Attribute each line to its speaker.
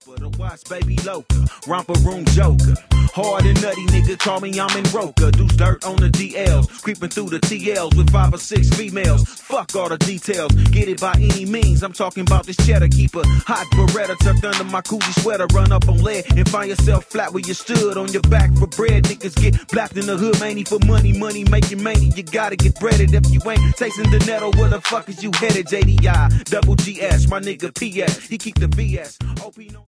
Speaker 1: The watch, baby loca, romper room joker. Hard and nutty, nigga, call me, I'm in Roca. Deuce dirt on the DLs, creeping through the TLs with 5 or 6 females. Fuck all the details, get it by any means. I'm talking about this cheddar keeper. Hot Beretta tucked under my koozie sweater. Run up on lead and find yourself flat where you stood. On your back for bread, niggas get blacked in the hood, mainly for money. Money making mania, you gotta get breaded. If you ain't tasting the nettle, where the fuck is you headed? JDI, double GS, my nigga PS. He keep the VS.